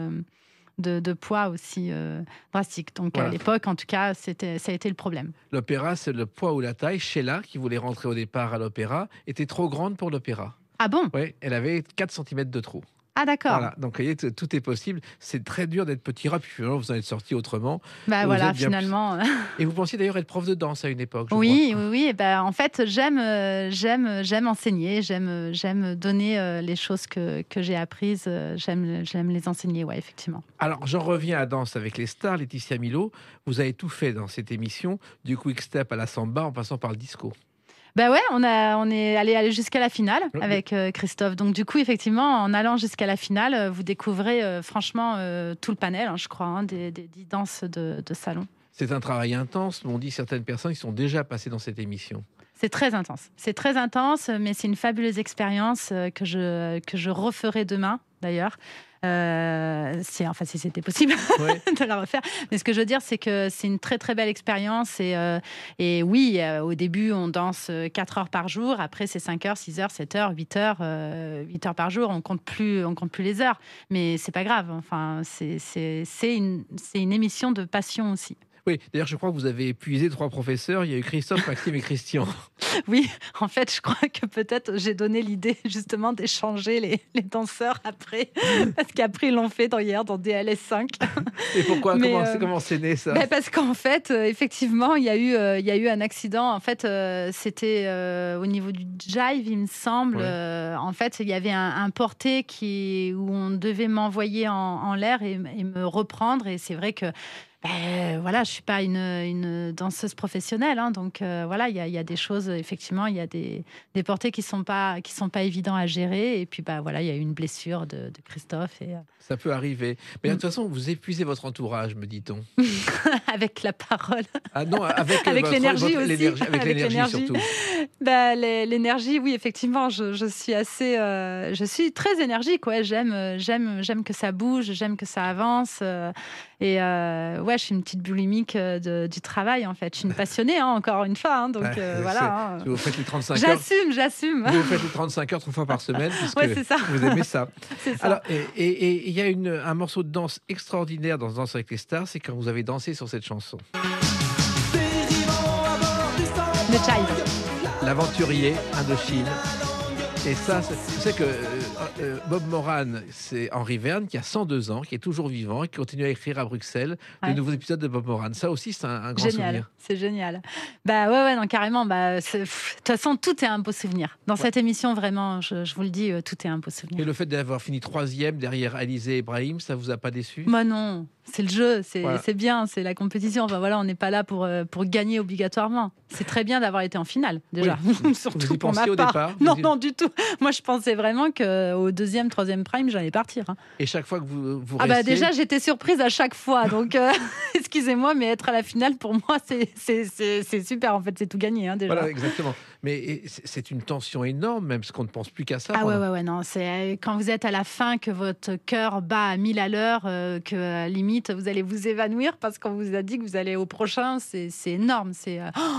de poids aussi drastique. Donc Voilà. à l'époque, en tout cas, ça a été le problème. L'opéra, c'est le poids ou la taille. Sheila, qui voulait rentrer au départ à l'opéra, était trop grande pour l'opéra. Ah bon? Oui, elle avait 4 cm de trop. Ah d'accord. Voilà, donc vous voyez, tout est possible. C'est très dur d'être petit rat, puis finalement, vous en êtes sorti autrement. Bah Vous voilà, êtes bien finalement. Et vous pensiez d'ailleurs être prof de danse à une époque, je Oui, crois. oui, oui. Bah, en fait, j'aime enseigner, j'aime donner les choses que j'ai apprises, j'aime les enseigner, ouais, effectivement. Alors, j'en reviens à Danse avec les stars, Laetitia Milo. Vous avez tout fait dans cette émission, du quick step à la samba en passant par le disco. Bah ouais, on est allé jusqu'à la finale Ok. avec Christophe. Donc du coup, effectivement, en allant jusqu'à la finale, vous découvrez franchement tout le panel, hein, je crois, hein, des 10 danses de salon. C'est un travail intense, m'ont dit certaines personnes qui sont déjà passées dans cette émission. C'est très intense. C'est très intense, mais c'est une fabuleuse expérience que je referai demain, d'ailleurs. Si c'était possible Ouais. de la refaire. Mais ce que je veux dire, c'est que c'est une très très belle expérience. Et oui, au début, on danse 4 heures par jour. Après, c'est 5 heures, 6 heures, 7 heures, 8 heures, 8 heures par jour. On compte plus les heures. Mais c'est pas grave. Enfin, c'est une émission de passion aussi. Oui, d'ailleurs, je crois que vous avez épuisé 3 professeurs. Il y a eu Christophe, Maxime et Christian. Oui, en fait, je crois que peut-être j'ai donné l'idée justement d'échanger les danseurs après, parce qu'après ils l'ont fait hier dans DLS 5. Et pourquoi? Mais, Comment c'est né ça? Parce qu'en fait, effectivement, il y a eu un accident. En fait, c'était au niveau du jive, il me semble. Ouais. En fait, il y avait un porté où on devait m'envoyer en l'air et me reprendre. Et c'est vrai que voilà, je suis pas une danseuse professionnelle, hein, donc voilà, il y a des choses, effectivement, il y a des portées qui sont pas évidents à gérer, et puis voilà, il y a eu une blessure de Christophe et Ça peut arriver. Mais de toute façon, vous épuisez votre entourage, me dit-on. avec la parole, Ah non, avec l'énergie aussi, avec l'énergie surtout. L'énergie, oui, effectivement, je suis très énergique, ouais, j'aime que ça bouge, j'aime que ça avance, ouais, je suis une petite boulimique du travail, en fait. Je suis une passionnée, hein, encore une fois, hein, donc voilà. Hein. Vous faites les 35 heures. J'assume. Vous faites les 35 heures 3 fois par semaine, puisque Ouais, c'est ça. vous aimez ça. C'est ça. Alors, et il y a un morceau de danse extraordinaire dans Danse avec les stars, c'est quand vous avez dansé sur cette chanson. Le chive. L'aventurier, Indochine. Et ça, vous savez que Bob Moran, c'est Henri Verne, qui a 102 ans, qui est toujours vivant et qui continue à écrire à Bruxelles des nouveaux épisodes de Bob Moran. Ça aussi, c'est un grand souvenir. C'est génial. Ouais, non, carrément. De toute façon, tout est un beau souvenir. Dans cette émission, vraiment, je vous le dis, tout est un beau souvenir. Et le fait d'avoir fini 3e derrière Alizé et Brahim, ça vous a pas déçu? Moi non, c'est le jeu, Voilà. c'est bien, c'est la compétition. Enfin voilà, on n'est pas là pour gagner obligatoirement. C'est très bien d'avoir été en finale déjà, Oui. surtout Vous y pour ma pensiez au part. départ? Non, du tout. Moi, je pensais vraiment qu'au 2e, 3e prime, j'allais partir. Hein. Et chaque fois que vous Ah restiez... déjà, j'étais surprise à chaque fois. Donc, excusez-moi, mais être à la finale, pour moi, c'est super. En fait, c'est tout gagné, hein, déjà. Voilà, exactement. Mais c'est une tension énorme, même, parce qu'on ne pense plus qu'à ça. Ah ouais, non. C'est quand vous êtes à la fin, que votre cœur bat à 1000 à l'heure, que limite, vous allez vous évanouir parce qu'on vous a dit que vous allez au prochain. C'est énorme. C'est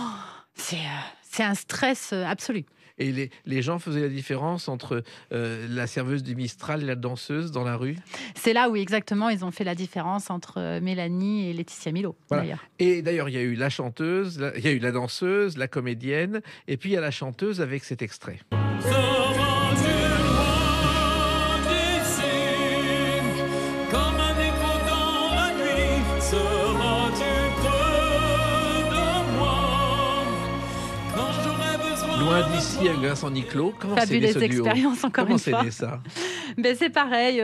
un stress absolu. Et les gens faisaient la différence entre la serveuse du Mistral et la danseuse dans la rue? C'est là où exactement ils ont fait la différence entre Mélanie et Laetitia Milo, Voilà. d'ailleurs. Et d'ailleurs, il y a eu la chanteuse, il y a eu la danseuse, la comédienne, et puis il y a la chanteuse avec cet extrait. Loin d'ici, avec Vincent Niclot. Comment c'est né Fabuleuse ce duo? expérience, encore Comment une c'est fois. né ça? Ben, c'est pareil.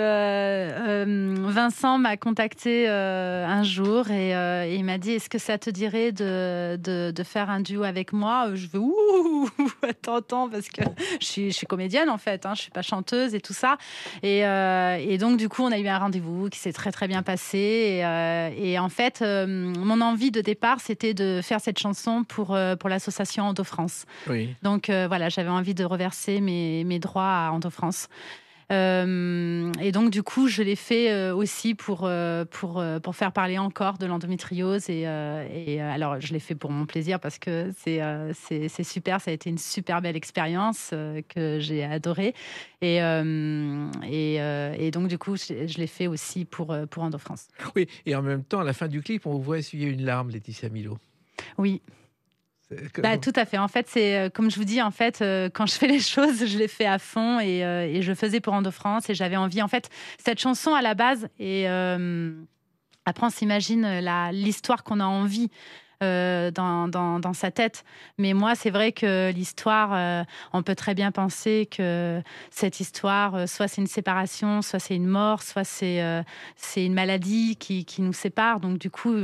Vincent m'a contacté un jour et il m'a dit est-ce que ça te dirait de faire un duo avec moi? Je veux attends, parce que je suis comédienne en fait, hein, je suis pas chanteuse et tout ça. Et donc du coup, on a eu un rendez-vous qui s'est très très bien passé. Et en fait, mon envie de départ, c'était de faire cette chanson pour l'association Endo-France. Oui. Donc voilà, j'avais envie de reverser mes droits à Endo-France. Et donc du coup je l'ai fait aussi pour faire parler encore de l'endométriose et alors je l'ai fait pour mon plaisir parce que c'est super, ça a été une super belle expérience que j'ai adorée et donc du coup je l'ai fait aussi pour Endo-France. Oui, et en même temps, à la fin du clip, on vous voit essuyer une larme, Laetitia Milo. Oui. Bah, tout à fait. En fait, c'est comme je vous dis, en fait, quand je fais les choses, je les fais à fond et je faisais pour Endo-France et j'avais envie. En fait, cette chanson à la base et après on s'imagine l'histoire qu'on a envie. Dans sa tête. Mais moi, c'est vrai que l'histoire, on peut très bien penser que cette histoire, soit c'est une séparation, soit c'est une mort, soit c'est une maladie qui nous sépare. Donc du coup,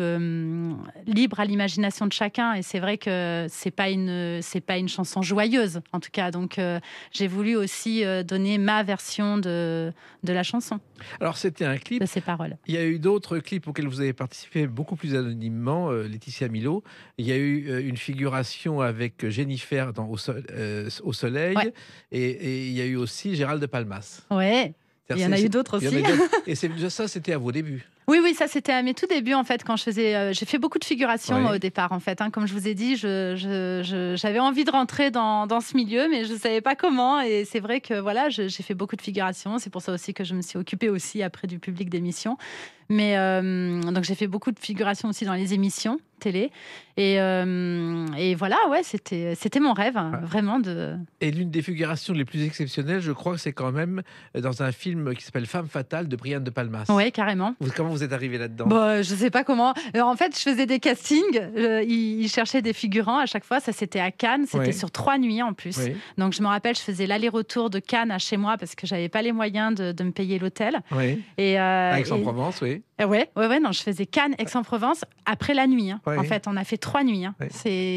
libre à l'imagination de chacun. Et c'est vrai que c'est pas une chanson joyeuse, en tout cas. Donc j'ai voulu aussi donner ma version de la chanson. Alors c'était un clip. De ses paroles. Il y a eu d'autres clips auxquels vous avez participé beaucoup plus anonymement, Laetitia Milo. Il y a eu une figuration avec Jennifer dans Au Soleil, Ouais. et il y a eu aussi Gérald de Palmas. Ouais. Il y en a eu d'autres aussi. Et ça, c'était à vos débuts. Oui, ça c'était à mes tout débuts en fait quand je faisais. J'ai fait beaucoup de figurations moi, au départ en fait. Hein, comme je vous ai dit, j'avais envie de rentrer dans ce milieu, mais je savais pas comment. Et c'est vrai que voilà, j'ai fait beaucoup de figurations. C'est pour ça aussi que je me suis occupée aussi après du public d'émissions. Mais donc j'ai fait beaucoup de figurations aussi dans les émissions télé. Et voilà, ouais, c'était mon rêve, vraiment de. Et l'une des figurations les plus exceptionnelles, je crois que c'est quand même dans un film qui s'appelle Femme fatale de Brian De Palmas. Oui, carrément. Comment vous êtes arrivé là-dedans? Bon, je sais pas comment. En fait, je faisais des castings. Ils cherchaient des figurants à chaque fois. Ça, c'était à Cannes. C'était sur 3 nuits en plus. Oui. Donc, je me rappelle, je faisais l'aller-retour de Cannes à chez moi parce que j'avais pas les moyens de me payer l'hôtel. Oui. À Aix-en-Provence, oui. Ouais, non, je faisais Cannes, Aix-en-Provence après la nuit. Hein. En fait, on a fait 3 nuits. Hein.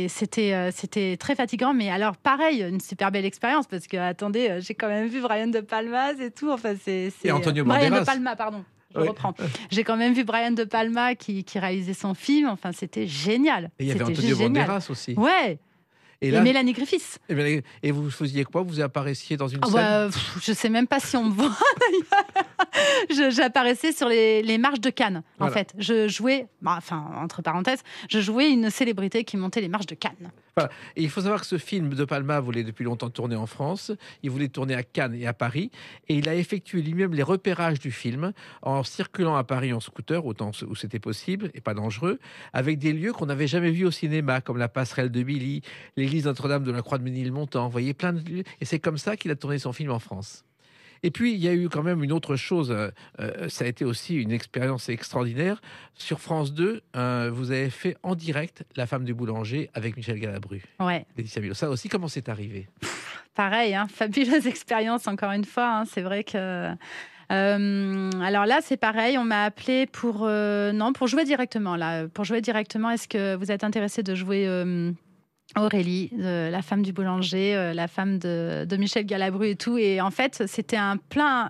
C'était très fatigant, mais alors pareil, une super belle expérience parce que attendez, j'ai quand même vu Brian De Palmas et tout. Enfin, c'est et Antonio Banderas. Brian De Palma, pardon. Je reprends. J'ai quand même vu Brian De Palma qui réalisait son film. Enfin, c'était génial. Et il y avait Antonio Banderas aussi. Ouais. Et Mélanie Griffiths. Et vous faisiez quoi? Vous apparaissiez dans une scène? Je sais même pas si on me voit d'ailleurs. J'apparaissais sur les marches de Cannes. Voilà. En fait, je jouais, entre parenthèses, je jouais une célébrité qui montait les marches de Cannes. Voilà. Et il faut savoir que ce film De Palma voulait depuis longtemps tourner en France. Il voulait tourner à Cannes et à Paris. Et il a effectué lui-même les repérages du film en circulant à Paris en scooter, autant où c'était possible et pas dangereux, avec des lieux qu'on n'avait jamais vus au cinéma, comme la passerelle de Billy, l'église Notre-Dame de la Croix de Ménilmontant. Vous voyez, plein de lieux. Et c'est comme ça qu'il a tourné son film en France. Et puis, il y a eu quand même une autre chose. Ça a été aussi une expérience extraordinaire. Sur France 2, vous avez fait en direct La femme du boulanger avec Michel Galabru. Ouais. Laetitia Milo. Ça aussi, comment c'est arrivé? Pareil, hein, fabuleuse expérience, encore une fois. Hein, c'est vrai que... alors là, c'est pareil. On m'a appelé pour jouer directement. Là, pour jouer directement, est-ce que vous êtes intéressé de jouer... Aurélie, la femme du boulanger, la femme de Michel Galabru et tout. Et en fait, c'était en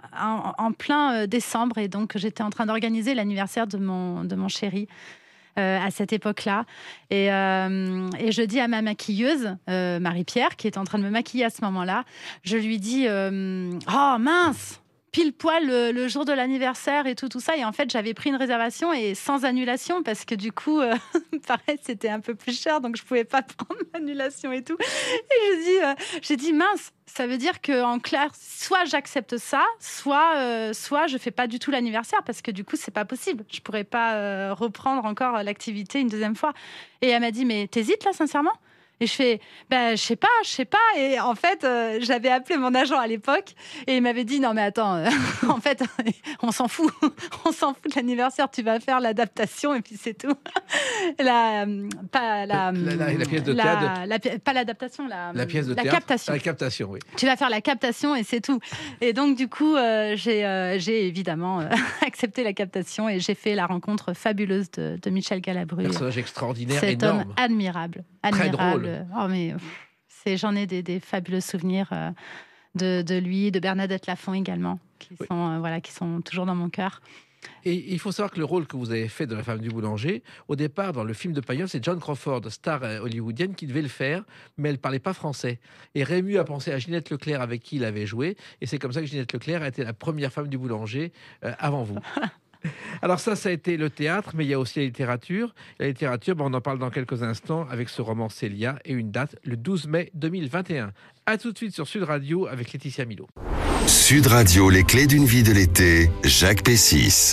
plein décembre. Et donc, j'étais en train d'organiser l'anniversaire de mon chéri à cette époque-là. Et je dis à ma maquilleuse, Marie-Pierre, qui était en train de me maquiller à ce moment-là, je lui dis « Oh mince !» pile poil le jour de l'anniversaire et tout ça. Et en fait, j'avais pris une réservation et sans annulation parce que du coup, pareil, c'était un peu plus cher. Donc, je pouvais pas prendre l'annulation et tout. Et j'ai dit, mince, ça veut dire qu'en clair, soit j'accepte ça, soit je fais pas du tout l'anniversaire parce que du coup, c'est pas possible. Je pourrais pas reprendre encore l'activité une deuxième fois. Et elle m'a dit, mais t'hésites là, sincèrement? Et je fais, je sais pas. Et en fait, j'avais appelé mon agent à l'époque et il m'avait dit, non mais attends, en fait, on s'en fout de l'anniversaire, tu vas faire l'adaptation et puis c'est tout. La pièce de théâtre. Pas l'adaptation, la pièce de la théâtre. captation. La captation, oui. Tu vas faire la captation et c'est tout. Et donc, du coup, j'ai évidemment accepté la captation et j'ai fait la rencontre fabuleuse de Michel Galabru. Personnage extraordinaire, Cet énorme. homme admirable. Très drôle. Oh, mais j'en ai des fabuleux souvenirs de lui, de Bernadette Lafont également, qui sont toujours dans mon cœur. Et il faut savoir que le rôle que vous avez fait de la femme du boulanger, au départ, dans le film de Payon, c'est Joan Crawford, star hollywoodienne, qui devait le faire, mais elle ne parlait pas français. Et Rému a pensé à Ginette Leclerc, avec qui il avait joué, et c'est comme ça que Ginette Leclerc a été la première femme du boulanger avant vous. Alors ça a été le théâtre, mais il y a aussi la littérature. La littérature, on en parle dans quelques instants avec ce roman Célia et une date, le 12 mai 2021. A tout de suite sur Sud Radio avec Laetitia Milot. Sud Radio, les clés d'une vie de l'été, Jacques Pessis.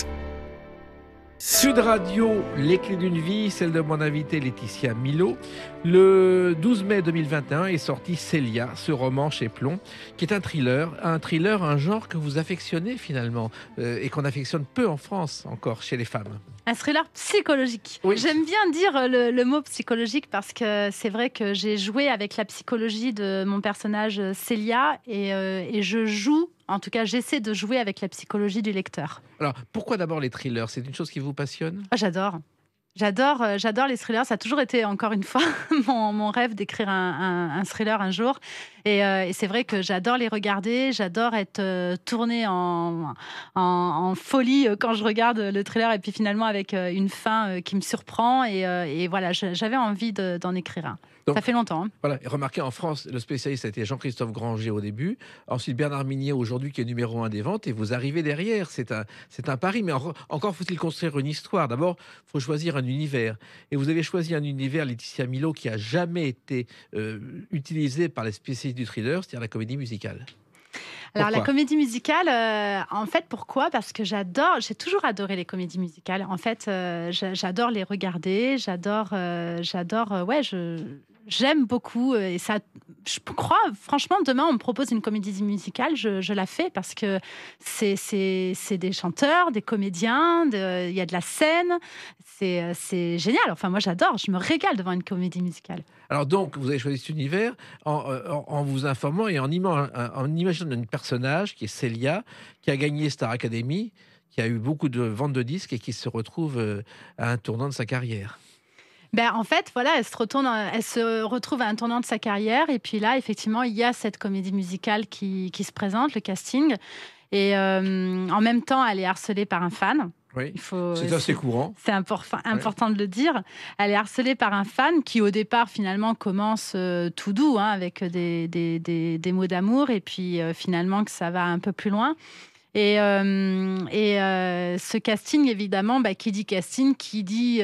Sud Radio, les clés d'une vie, celle de mon invité Laetitia Milot. Le 12 mai 2021 est sorti Célia, ce roman chez Plon, qui est un thriller, un genre que vous affectionnez finalement, et qu'on affectionne peu en France encore chez les femmes. Un thriller psychologique. Oui. J'aime bien dire le mot psychologique parce que c'est vrai que j'ai joué avec la psychologie de mon personnage Célia et je joue, en tout cas j'essaie de jouer avec la psychologie du lecteur. Alors pourquoi d'abord les thrillers ? C'est une chose qui vous passionne ? J'adore les thrillers. Ça a toujours été, encore une fois, mon rêve d'écrire un thriller un jour. Et c'est vrai que j'adore les regarder. J'adore être tournée en folie quand je regarde le thriller. Et puis finalement, avec une fin qui me surprend. Et voilà, j'avais envie d'en écrire un. Donc, ça fait longtemps. Hein. Voilà. Et remarquez, en France, le spécialiste a été Jean-Christophe Granger au début. Ensuite, Bernard Minier, aujourd'hui, qui est numéro 1 des ventes. Et vous arrivez derrière. C'est un pari. Mais encore faut-il construire une histoire. D'abord, il faut choisir un univers. Et vous avez choisi un univers, Laetitia Milot, qui n'a jamais été utilisé par les spécialistes du thriller, c'est-à-dire la comédie musicale. Alors la comédie musicale, en fait, pourquoi ? Parce que j'ai toujours adoré les comédies musicales. En fait, j'adore les regarder, j'aime beaucoup. Et ça, je crois, franchement, demain, on me propose une comédie musicale, je la fais parce que c'est des chanteurs, des comédiens, il y a de la scène. C'est génial. Enfin, moi, j'adore. Je me régale devant une comédie musicale. Alors donc, vous avez choisi cet univers en vous informant et en imaginant un personnage qui est Célia, qui a gagné Star Academy, qui a eu beaucoup de ventes de disques et qui se retrouve à un tournant de sa carrière. En fait, voilà, elle se retrouve à un tournant de sa carrière. Et puis là, effectivement, il y a cette comédie musicale qui se présente, le casting. Et en même temps, elle est harcelée par un fan. Oui, c'est assez courant. C'est important de le dire. Elle est harcelée par un fan qui, au départ, finalement, commence tout doux, avec des mots d'amour. Et puis, finalement, que ça va un peu plus loin. Et ce casting, évidemment, qui dit casting, qui dit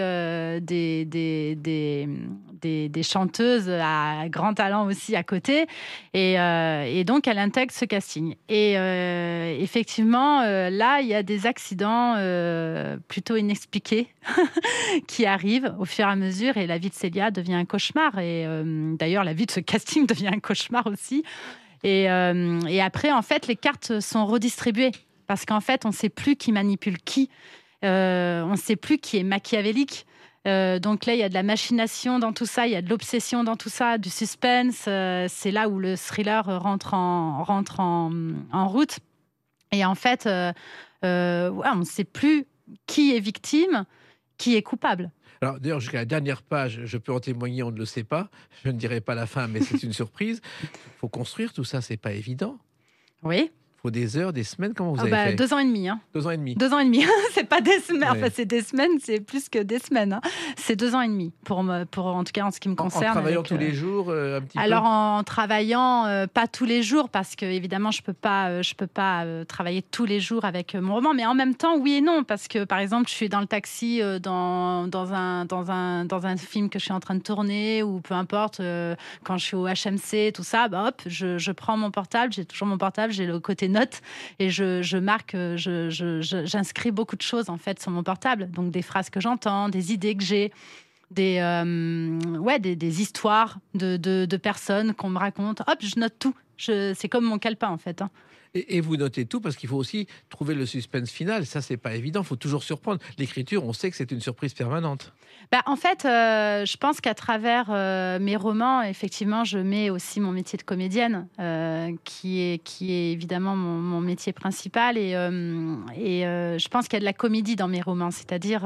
des chanteuses à grand talent aussi à côté. Et donc, elle intègre ce casting. Et effectivement, là, il y a des accidents plutôt inexpliqués qui arrivent au fur et à mesure. Et la vie de Célia devient un cauchemar. Et d'ailleurs, la vie de ce casting devient un cauchemar aussi. Et après, en fait, les cartes sont redistribuées parce qu'en fait, on ne sait plus qui manipule qui. On ne sait plus qui est machiavélique. Donc là, il y a de la machination dans tout ça, il y a de l'obsession dans tout ça, du suspense. C'est là où le thriller rentre en route. Et en fait, on ne sait plus qui est victime, qui est coupable. Alors, d'ailleurs, jusqu'à la dernière page, je peux en témoigner, on ne le sait pas. Je ne dirai pas la fin, mais c'est une surprise. Il faut construire tout ça, c'est pas évident. Oui. Il faut des heures, des semaines. Comment vous avez fait ? 2 ans et demi. 2 ans et demi. 2 ans et demi. C'est pas des semaines. Enfin, c'est des semaines, c'est plus que des semaines. C'est 2 ans et demi, pour en tout cas en ce qui me concerne. En travaillant tous les jours, un petit peu ? Alors, en travaillant, pas tous les jours, parce que évidemment, je peux pas travailler tous les jours avec mon roman. Mais en même temps, oui et non, parce que par exemple, je suis dans le taxi dans un film que je suis en train de tourner, ou peu importe, quand je suis au HMC, tout ça, hop, je prends mon portable. J'ai toujours mon portable, j'ai le côté notes et je marque, j'inscris beaucoup de choses en fait sur mon portable, donc des phrases que j'entends, des idées que j'ai, des histoires de personnes qu'on me raconte. Hop, je note tout. C'est comme mon calepin en fait. Et vous notez tout parce qu'il faut aussi trouver le suspense final. Ça, c'est pas évident. Il faut toujours surprendre. L'écriture, on sait que c'est une surprise permanente. En fait, je pense qu'à travers mes romans, effectivement, je mets aussi mon métier de comédienne, qui est évidemment mon métier principal. Et je pense qu'il y a de la comédie dans mes romans, c'est-à-dire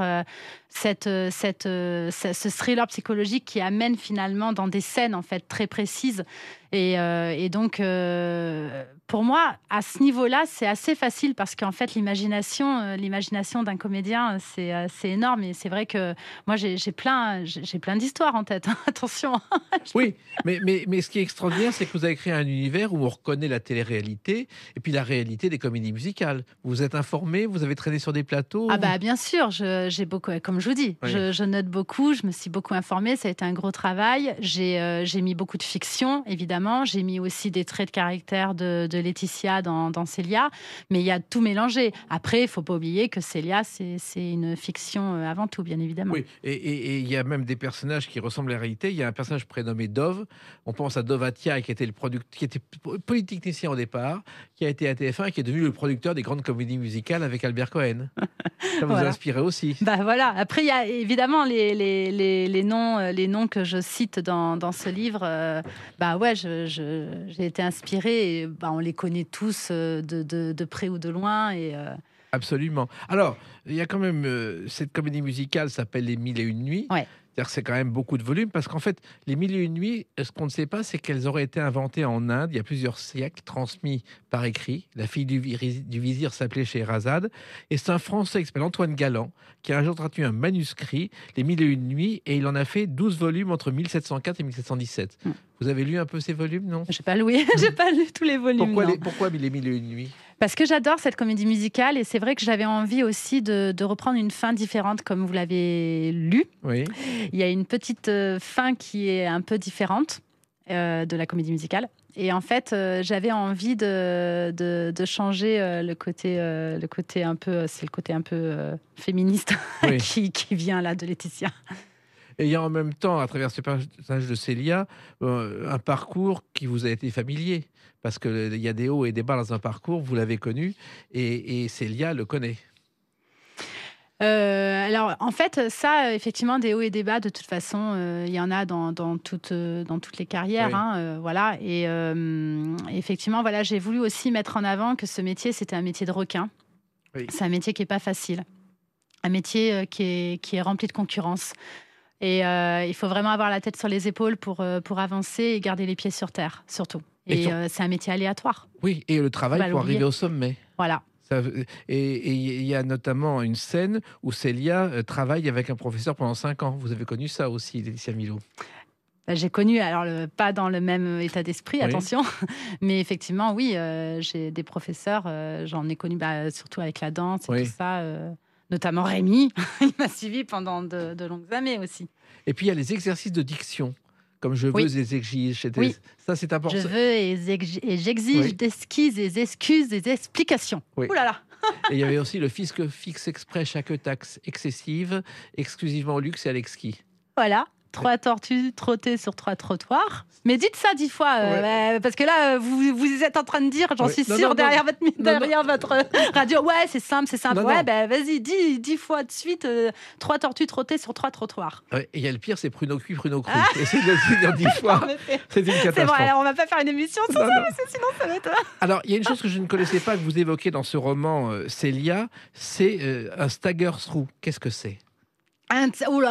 ce thriller psychologique qui amène finalement dans des scènes en fait très précises. Et donc, pour moi, à ce niveau-là, c'est assez facile parce qu'en fait, l'imagination d'un comédien, c'est énorme. Et c'est vrai que moi, j'ai plein d'histoires en tête. Attention. Oui, mais ce qui est extraordinaire, c'est que vous avez créé un univers où on reconnaît la télé-réalité et puis la réalité des comédies musicales. Vous êtes informé, vous avez traîné sur des plateaux. Bien sûr, j'ai beaucoup, comme je vous dis, oui. je note beaucoup, je me suis beaucoup informée. Ça a été un gros travail. J'ai mis beaucoup de fiction, évidemment. J'ai mis aussi des traits de caractère de Laetitia dans Célia, mais il y a tout mélangé. Après, il ne faut pas oublier que Célia, c'est une fiction avant tout, bien évidemment. Oui, et il y a même des personnages qui ressemblent à la réalité. Il y a un personnage prénommé Dove. On pense à Dove Attia, qui était polytechnicien au départ, qui a été à TF1 et qui est devenu le producteur des grandes comédies musicales avec Albert Cohen. Ça vous a inspiré aussi. Voilà. Après, il y a évidemment les noms que je cite dans ce livre. J'ai été inspirée et on les connaît tous de près ou de loin. Absolument. Alors, il y a quand même cette comédie musicale s'appelle Les Mille et Une Nuits. Ouais. C'est-à-dire que c'est quand même beaucoup de volume parce qu'en fait, les Mille et Une Nuits, ce qu'on ne sait pas, c'est qu'elles auraient été inventées en Inde il y a plusieurs siècles, transmis par écrit. La fille du vizir s'appelait Scheherazade. Et c'est un Français qui s'appelle Antoine Galland qui a un jour traduit un manuscrit, Les Mille et Une Nuits, et il en a fait 12 volumes entre 1704 et 1717. Vous avez lu un peu ces volumes, non ? J'ai pas lu tous les volumes. Pourquoi Les Mille et Une Nuits ? Parce que j'adore cette comédie musicale et c'est vrai que j'avais envie aussi de reprendre une fin différente comme vous l'avez lu. Oui. Il y a une petite fin qui est un peu différente de la comédie musicale. Et en fait, j'avais envie de changer le côté un peu, c'est le côté un peu féministe oui. qui vient là de Laetitia. Et il y a en même temps, à travers ce personnage de Célia, un parcours qui vous a été familier. Parce qu'il y a des hauts et des bas dans un parcours, vous l'avez connu, et Célia le connaît. Alors, en fait, ça, effectivement, des hauts et des bas, de toute façon, il y en a dans toutes les carrières. Oui. Voilà. Et effectivement, voilà, j'ai voulu aussi mettre en avant que ce métier, c'était un métier de requin. Oui. C'est un métier qui n'est pas facile. Un métier qui est rempli de concurrence. Et il faut vraiment avoir la tête sur les épaules pour avancer et garder les pieds sur terre, surtout. Et c'est un métier aléatoire. Oui, et le travail pour arriver au sommet. Voilà. Et il y a notamment une scène où Célia travaille avec un professeur pendant 5 ans. Vous avez connu ça aussi, Laetitia Milhaud ? J'ai connu, alors pas dans le même état d'esprit, oui. Attention, mais effectivement, oui, j'ai des professeurs, j'en ai connu surtout avec la danse et oui. Tout ça, notamment Rémi, il m'a suivi pendant de longues années aussi. Et puis il y a les exercices de diction. Comme je veux oui. et j'exige. Oui. Ça, c'est important. Je veux et j'exige oui. Des excuses, des explications. Oui. Ouh là là. Et il y avait aussi le fisc fixe exprès chaque taxe excessive, exclusivement au luxe et à l'exquis. Voilà. 3 tortues trottées sur 3 trottoirs. Mais dites ça 10 fois, parce que là, vous êtes en train de dire, j'en suis sûre, derrière votre radio. Ouais, c'est simple. Vas-y, 10 fois de suite, 3 tortues trottées sur 3 trottoirs. Ouais, et il y a le pire, c'est pruneau cuit, pruneau cru. Essayez de le dire 10 fois. C'est une catastrophe. C'est vrai, alors on va pas faire une émission sur ça, parce que sinon ça va être... Alors, il y a une chose que je ne connaissais pas, que vous évoquez dans ce roman, Célia, c'est un stagger through. Qu'est-ce que c'est ? Un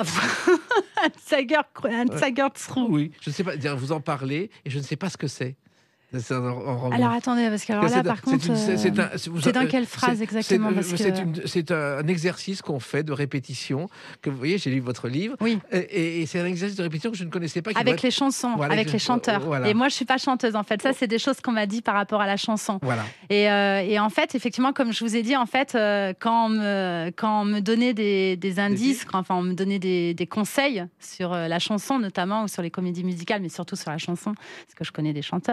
stagger through. Oui, je ne sais pas, vous en parlez et je ne sais pas ce que c'est. Alors attendez, parce que là, par contre, c'est dans quelle phrase exactement ? C'est un exercice qu'on fait de répétition. Que vous voyez, j'ai lu votre livre. Oui. Et c'est un exercice de répétition que je ne connaissais pas. Avec les chansons, voilà, avec les chanteurs. Voilà. Et moi, je ne suis pas chanteuse, en fait. Ça, c'est des choses qu'on m'a dit par rapport à la chanson. Voilà. Et en fait, effectivement, comme je vous ai dit, en fait, quand on me donnait des indices, quand on me donnait des conseils sur la chanson, notamment, ou sur les comédies musicales, mais surtout sur la chanson, parce que je connais des chanteurs aussi,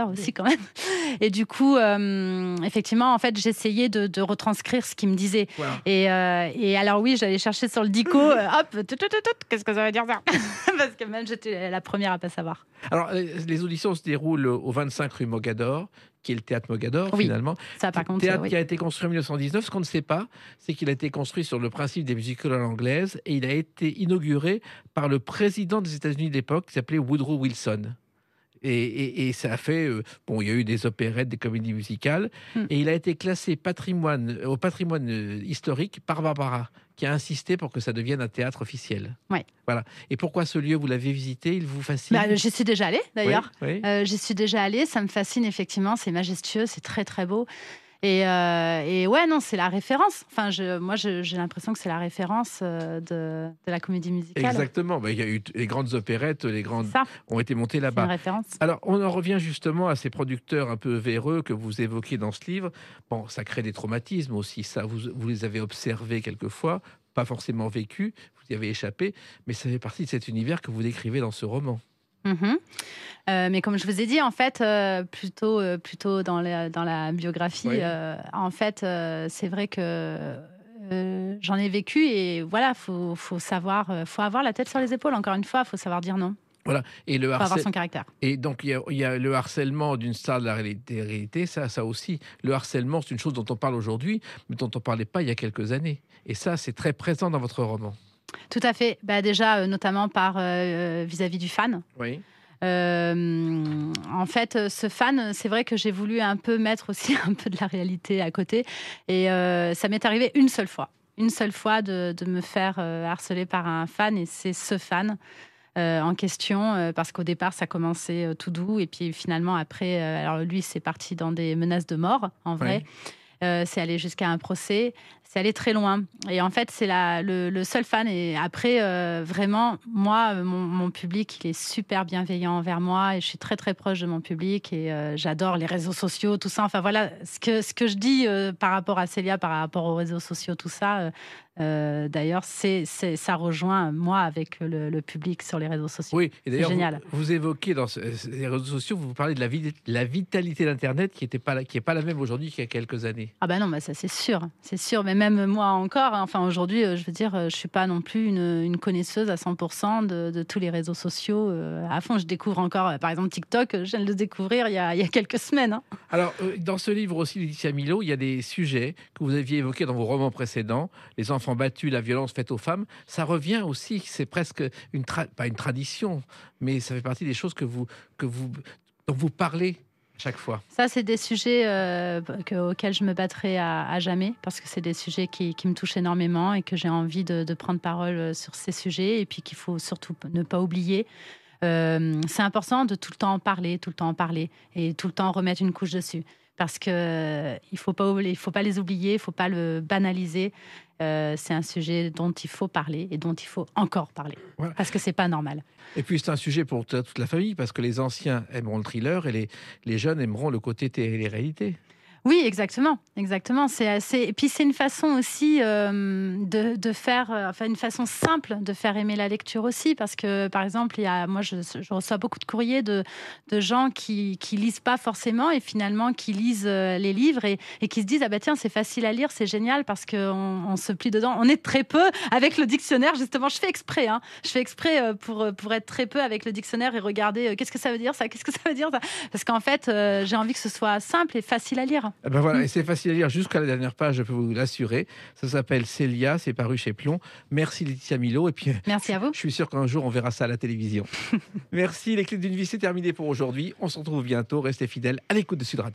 quand même. Et du coup, effectivement, en fait, j'essayais de retranscrire ce qu'il me disait. Voilà. Et alors oui, j'allais chercher sur le dico, hop, qu'est-ce que ça veut dire ça? Parce que même j'étais la première à pas savoir. Alors, les auditions se déroulent au 25 rue Mogador, qui est le théâtre Mogador, Oui, finalement. ça par contre, Théâtre oui. qui a été construit en 1919. Ce qu'on ne sait pas, c'est qu'il a été construit sur le principe des musicals à l'anglaise et il a été inauguré par le président des États-Unis de l'époque, qui s'appelait Woodrow Wilson. Et ça a fait... il y a eu des opérettes, des comédies musicales, et il a été classé au patrimoine historique par Barbara, qui a insisté pour que ça devienne un théâtre officiel. Ouais. Voilà. Et pourquoi ce lieu, vous l'avez visité? Il vous fascine? J'y suis déjà allée, d'ailleurs. Oui, oui. J'y suis déjà allée, ça me fascine, effectivement, c'est majestueux, c'est très, très beau. Et ouais, non, c'est la référence. Enfin, moi, j'ai l'impression que c'est la référence de la comédie musicale. Exactement. Il y a eu les grandes opérettes, ont été montées C'est une là-bas. référence. Alors, on en revient justement à ces producteurs un peu véreux que vous évoquez dans ce livre. Bon, ça crée des traumatismes aussi. Ça, vous les avez observés quelquefois, pas forcément vécus, vous y avez échappé, mais ça fait partie de cet univers que vous décrivez dans ce roman. Mais comme je vous ai dit, en fait, plutôt dans la biographie, Oui. en fait, c'est vrai que j'en ai vécu et voilà, faut savoir, faut avoir la tête sur les épaules. Encore une fois, faut savoir dire non, Voilà. Et le faut avoir son caractère. Et donc, il y a le harcèlement d'une star de la réalité, ça aussi. Le harcèlement, c'est une chose dont on parle aujourd'hui, mais dont on ne parlait pas il y a quelques années. Et ça, c'est très présent dans votre roman. Tout à fait. Déjà, notamment vis-à-vis du fan. Oui. En fait, ce fan, c'est vrai que j'ai voulu un peu mettre aussi un peu de la réalité à côté. Et ça m'est arrivé une seule fois de me faire harceler par un fan. Et c'est ce fan en question, parce qu'au départ, ça commençait tout doux. Et puis finalement, après, alors lui, c'est parti dans des menaces de mort, en vrai. Oui. C'est allé jusqu'à un procès, c'est allé très loin. Et en fait, c'est le seul fan. Et après, vraiment, moi, mon public, il est super bienveillant envers moi et je suis très, très proche de mon public et j'adore les réseaux sociaux, tout ça. Enfin, voilà, ce que je dis par rapport à Célia, par rapport aux réseaux sociaux, tout ça, d'ailleurs, ça rejoint, moi, avec le public sur les réseaux sociaux. Oui, et d'ailleurs, génial. Vous évoquez dans les réseaux sociaux, vous parlez de la vitalité d'Internet qui n'est pas la même aujourd'hui qu'il y a quelques années. Ah bah non, ça c'est sûr. Mais même moi encore, enfin aujourd'hui, je veux dire, je suis pas non plus une connaisseuse à 100% de tous les réseaux sociaux à fond. Je découvre encore, par exemple TikTok, je viens de le découvrir il y a quelques semaines. Alors, dans ce livre aussi, Laetitia Milot, il y a des sujets que vous aviez évoqués dans vos romans précédents, les enfants battus, la violence faite aux femmes. Ça revient aussi, c'est presque pas une tradition, mais ça fait partie des choses dont vous parlez chaque fois. Ça, c'est des sujets auxquels je me battrai à jamais, parce que c'est des sujets qui me touchent énormément et que j'ai envie de prendre parole sur ces sujets, et puis qu'il faut surtout ne pas oublier. C'est important de tout le temps en parler, et tout le temps remettre une couche dessus. Parce que il faut pas les oublier, il faut pas le banaliser. C'est un sujet dont il faut parler et dont il faut encore parler. Voilà. Parce que c'est pas normal. Et puis c'est un sujet pour toute la famille, parce que les anciens aimeront le thriller et les jeunes aimeront le côté télé-réalité. Oui, exactement. Et puis c'est une façon aussi de faire, une façon simple de faire aimer la lecture aussi, parce que par exemple, moi je reçois beaucoup de courriers de gens qui lisent pas forcément et finalement qui lisent les livres et qui se disent tiens, c'est facile à lire, c'est génial parce que on se plie dedans. On est très peu avec le dictionnaire, justement. Je fais exprès pour être très peu avec le dictionnaire et regarder qu'est-ce que ça veut dire ça, parce qu'en fait j'ai envie que ce soit simple et facile à lire. Voilà, et c'est facile à lire jusqu'à la dernière page, je peux vous l'assurer. Ça s'appelle Célia, c'est paru chez Plon. Merci Laetitia Milot. Et puis, merci à vous. Je suis sûr qu'un jour on verra ça à la télévision. Merci, les clés d'une vie, c'est terminé pour aujourd'hui. On se retrouve bientôt. Restez fidèles à l'écoute de Sud Radio.